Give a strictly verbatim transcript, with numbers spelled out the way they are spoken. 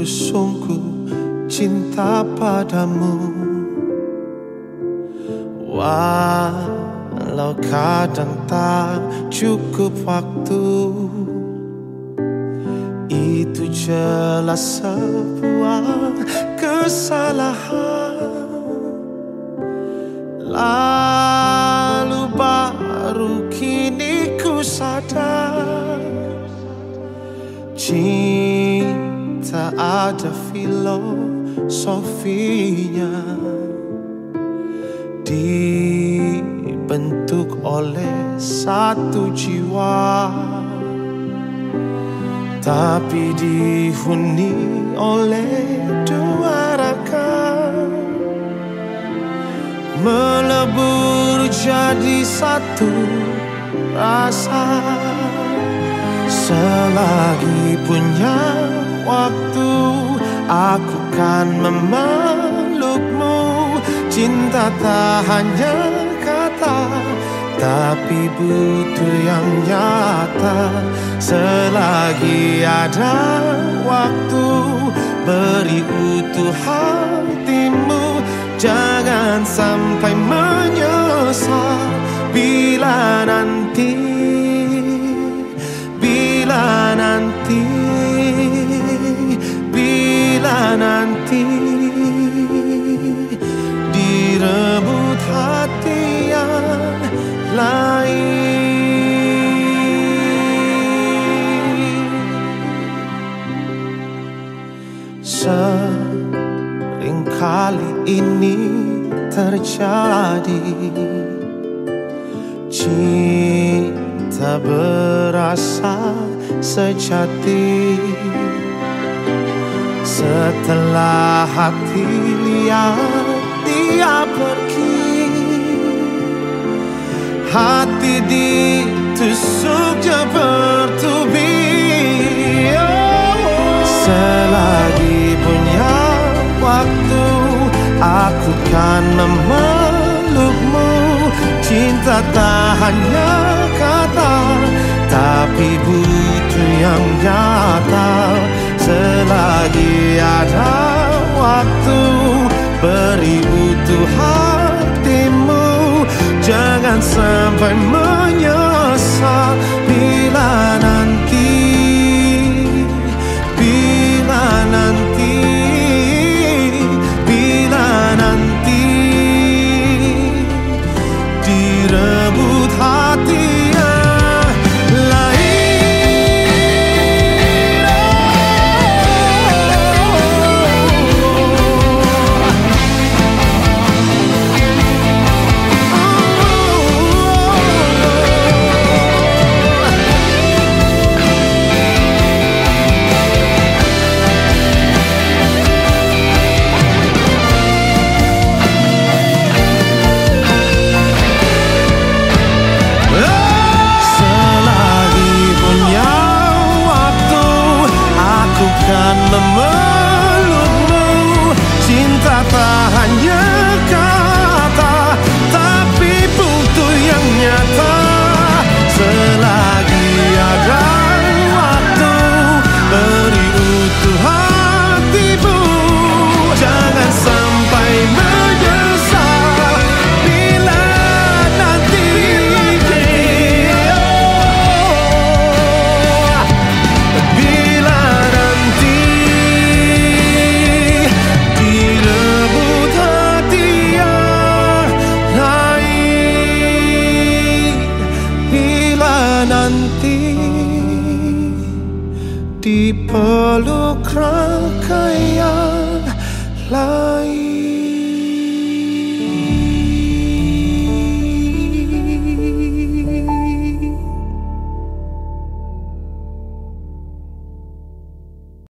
sungguh cinta padamu. Walau kadang tak cukup waktu, itu jelas sebuah kesalahan. Lalu baru kini ku sadar, cinta ada filosofinya, dibentuk oleh satu jiwa, tapi dihuni oleh dua raga. Melebur jadi satu rasa. Selagi punya waktu, aku kan memelukmu. Cinta tak hanya kata, tapi butuh yang nyata. Selagi ada waktu, beri utuh hatimu. Jangan sampai menyesal bila nanti, bila nanti, bila nanti direbut hati yang lain. Seringkali ini terjadi, cinta berasa sejati setelah hati lihat dia pergi. Hati ditusuk je bertubi. Oh. Selagi punya waktu, aku kan memelukmu. Cinta tak hanya kata, tapi butuh yang nyata. Selagi ada waktu, beri utuh hatimu. Jangan sampai menyesal bila nanti, bila nanti, bila nanti direbut hati yang lain. Kan memelukmu. Cinta tak hanya kata, tapi butuh yang nyata. Selagi ada waktu, beri utuh hatimu. Jangan sampai menyesal bila nanti, bila nanti dipeluk rangka yang lain.